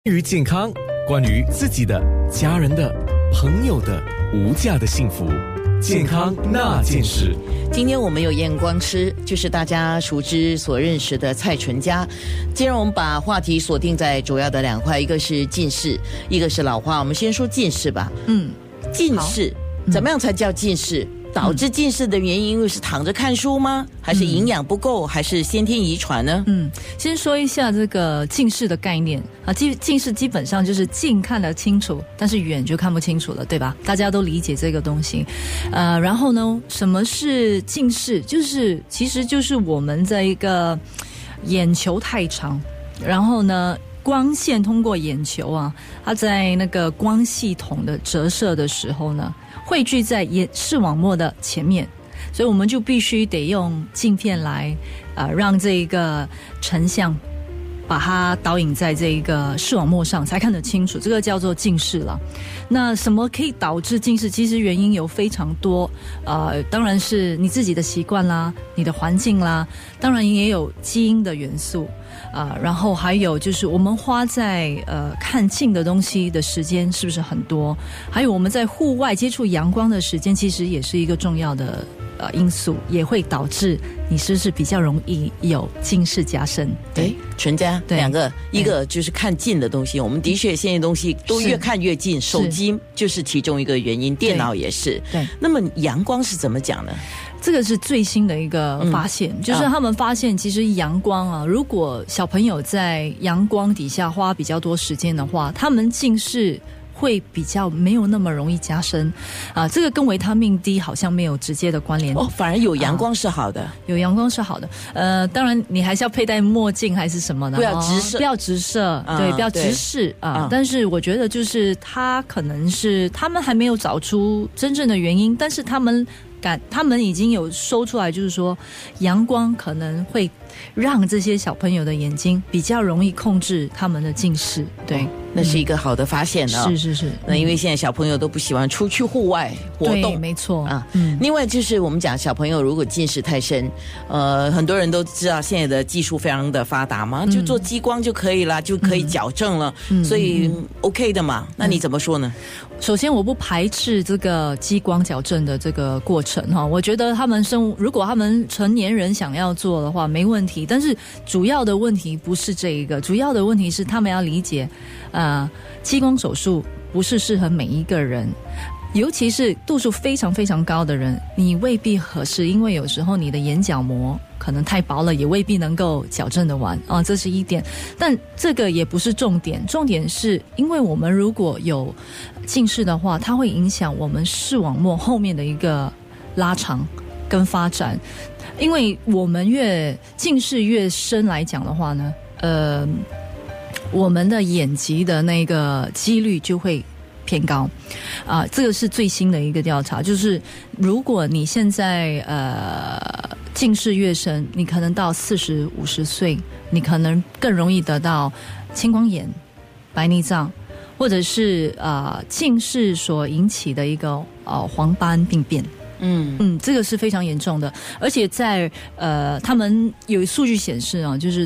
关于健康，关于自己的、家人的、朋友的无价的幸福，健康那件事。 今天我们有眼光吃，就是大家熟知所认识的蔡淳佳。既然我们把话题锁定在主要的两块，一个是近视，一个是老花。我们先说近视吧。近视怎么样才叫近视？导致近视的原因，因为是躺着看书吗？还是营养不够？还是先天遗传呢？ 先说一下这个近视的概念啊。近视基本上就是近看得清楚，但是远就看不清楚了，对吧？大家都理解这个东西。然后呢，什么是近视？其实就是我们的一个眼球太长，然后呢，光线通过眼球啊，它在那个光系统的折射的时候呢，汇聚在视网膜的前面，所以我们就必须得用镜片来让这个成像把它导引在这个视网膜上才看得清楚，这个叫做近视了。那什么可以导致近视？其实原因有非常多，当然是你自己的习惯啦，你的环境啦，当然也有基因的元素。然后还有就是我们花在看近的东西的时间是不是很多？还有我们在户外接触阳光的时间，其实也是一个重要的因素，也会导致你是不是比较容易有近视加深。 对，淳佳，两个，一个就是看近的东西，我们的确现在东西都越看越近，手机就是其中一个原因，电脑也是。对，那么阳光是怎么讲呢？ 这个是最新的一个发现，就是他们发现其实阳光啊，如果小朋友在阳光底下花比较多时间的话，他们近视会比较没有那么容易加深这个跟维他命 D 好像没有直接的关联反而有阳光是好的， 有阳光是好的。当然你还是要佩戴墨镜还是什么的， 不要直射， 不要直射，对，不要直视但是我觉得就是它可能是他们还没有找出真正的原因，但是他们已经有搜出来，就是说阳光可能会让这些小朋友的眼睛比较容易控制他们的近视。对， 那是一个好的发现是。 那因为现在小朋友都不喜欢出去户外活动， 对，没错另外就是我们讲小朋友如果近视太深，很多人都知道现在的技术非常的发达嘛，就做激光就可以了，就可以矫正了，所以 OK 的嘛。那你怎么说呢？ 首先我不排斥这个激光矫正的这个过程我觉得如果他们成年人想要做的话没问题，但是主要的问题不是这一个，主要的问题是他们要理解激光手术不是适合每一个人，尤其是度数非常非常高的人，你未必合适，因为有时候你的眼角膜可能太薄了，也未必能够矫正得完这是一点。但这个也不是重点，重点是因为我们如果有近视的话，它会影响我们视网膜后面的一个拉长跟发展。因为我们近视越深来讲的话呢，我们的眼疾的那个几率就会偏高这个是最新的一个调查，就是如果你现在近视越深，你可能到40、50岁，你可能更容易得到青光眼、白内障，或者是近视所引起的一个黄斑病变。这个是非常严重的，而且在他们有数据显示就是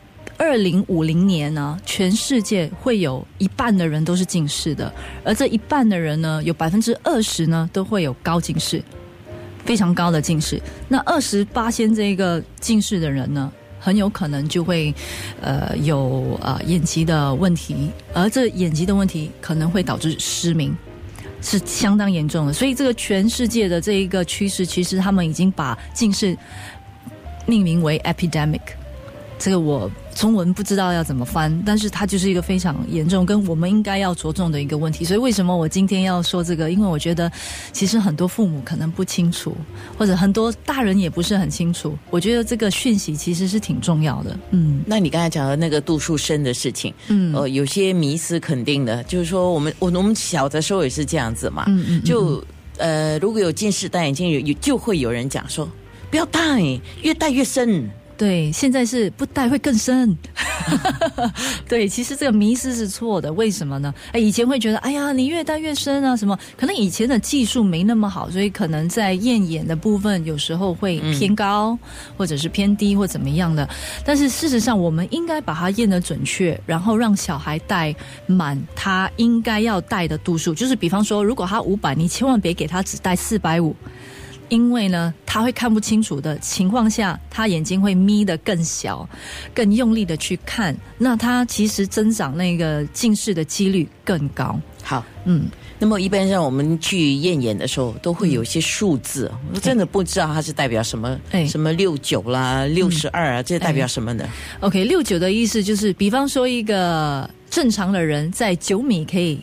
2050年呢，全世界会有一半的人都是近视的，而这一半的人呢，有20%呢都会有高近视，非常高的近视。那28%这个近视的人呢，很有可能就会有眼疾的问题，而这眼疾的问题可能会导致失明，是相当严重的。所以这个全世界的这一个趋势，其实他们已经把近视命名为 epidemic， 这个我中文不知道要怎么翻，但是它就是一个非常严重跟我们应该要着重的一个问题。所以为什么我今天要说这个，因为我觉得其实很多父母可能不清楚，或者很多大人也不是很清楚，我觉得这个讯息其实是挺重要的。 那你刚才讲的那个度数深的事情，有些迷思肯定的，就是说我们小的时候也是这样子嘛，就如果有近视戴眼镜就会有人讲说不要戴，越戴越深， 对，现在是不戴会更深。对，其实这个迷思是错的，为什么呢？以前会觉得，哎呀，你越戴越深啊，什么？可能以前的技术没那么好，所以可能在验眼的部分有时候会偏高，或者是偏低，或怎么样的。但是事实上，我们应该把它验得准确，然后让小孩戴满他应该要戴的度数。就是比方说，如果他500，你千万别给他只戴450。因为呢，他会看不清楚的情况下，他眼睛会眯得更小，更用力的去看，那他其实增长那个近视的几率更高。 好，那么一般上我们去验眼的时候，都会有一些数字，我真的不知道它是代表什么，什么69啦、62啊，这代表什么呢 ？OK，69的意思就是，比方说一个正常的人在9米可以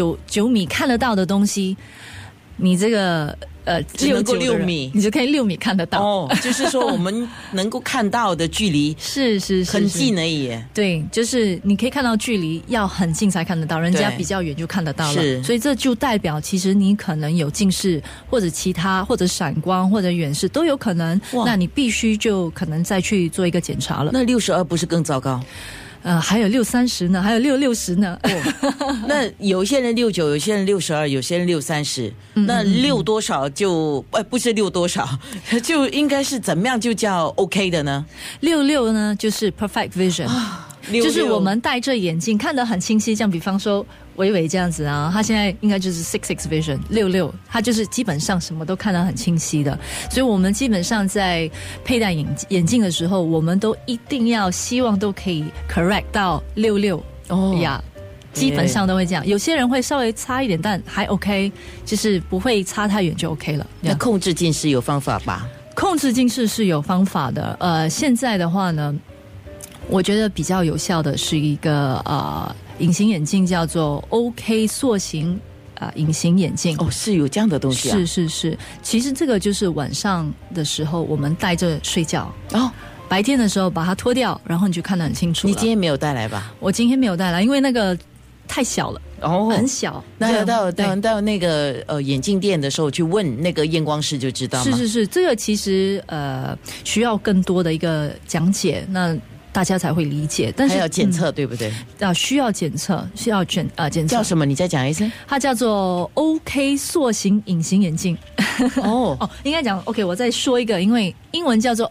9米看得到的东西，你这个。 只能够6米， 你就可以6米看得到。 哦，就是说我们能够看到的距离是很近而已。 对，就是你可以看到距离要很近才看得到，人家比较远就看得到了。是，所以这就代表其实你可能有近视，或者其他，或者闪光，或者远视都有可能。那你必须就可能再去做一个检查了。 那62不是更糟糕？ 还有630呢，还有660呢。 那有些人69，有些人62，有些人630。那6多少就不是6多少，就应该是怎么样就叫 OK 的呢 ？66呢就是 perfect vision，就是我们戴着眼镜看得很清晰。像比方说微微这样子啊，他现在应该就是 66 vision 66，他就是基本上什么都看得很清晰的。所以我们基本上在佩戴眼镜的时候，我们都一定要希望都可以 correct 到66呀。基本上都会这样，有些人会稍微差一点，但还 OK， 就是不会差太远就 OK 了。 那控制近视有方法吧？ 控制近视是有方法的。现在的话呢，我觉得比较有效的是一个隐形眼镜，叫做 OK 塑形隐形眼镜。 哦，是有这样的东西啊？ 是，其实这个就是晚上的时候我们戴着睡觉。白天的时候把它脱掉，然后你就看得很清楚了。 你今天没有带来吧？ 我今天没有带来，因为那个太小了。很小。 那要到那个眼镜店的时候去问那个验光师就知道吗？ 是，这个其实需要更多的一个讲解，那大家才会理解。但是还要检测，对不对？ 需要检测，需要检测。 叫什么？你再讲一次。 它叫做 OK 塑形隐形眼镜。应该讲 OK， 我再说一个，因为英文叫做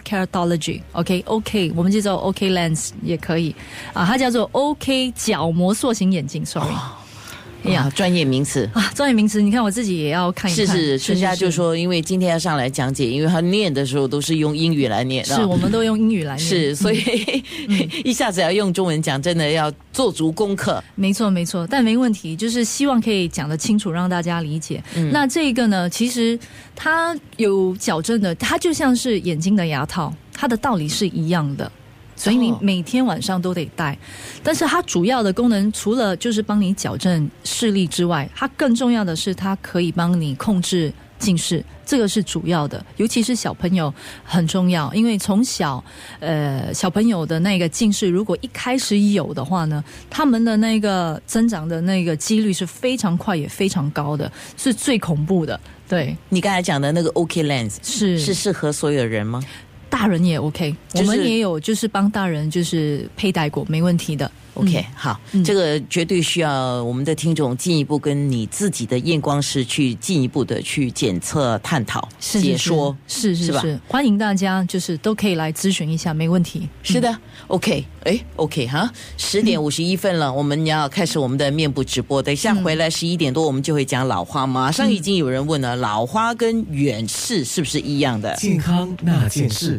Orthokeratology。OK， 我们就叫 OK Lens 也可以它叫做 OK 角膜塑形眼镜。Sorry。 专业名词专业名词，你看我自己也要看一看。 是，春家就说，因为今天要上来讲解，因为他念的时候都是用英语来念， 是我们都用英语来念， 是，所以一下子要用中文讲，真的要做足功课。 没错，但没问题，就是希望可以讲得清楚，让大家理解。那这个呢，其实它有矫正的，它就像是眼睛的牙套，它的道理是一样的。所以你每天晚上都得戴，但是它主要的功能除了就是帮你矫正视力之外，它更重要的是它可以帮你控制近视，这个是主要的，尤其是小朋友很重要，因为从小小朋友的那个近视如果一开始有的话呢，他们的那个增长的那个几率是非常快也非常高的，是最恐怖的。对， 你刚才讲的那个 OK Lens 是适合所有人吗？ 大人也 OK，我们也有就是帮大人就是佩戴过，没问题的。 OK， 好，这个绝对需要我们的听众进一步跟你自己的验光师去进一步的去检测、探讨、解说， 是吧？欢迎大家就是都可以来咨询一下，没问题。 是的，OK， OK 哈，10点51分了，我们要开始我们的面部直播。等一下回来11点多，我们就会讲老花。马上已经有人问了，老花跟远视是不是一样的？ 健康那件事。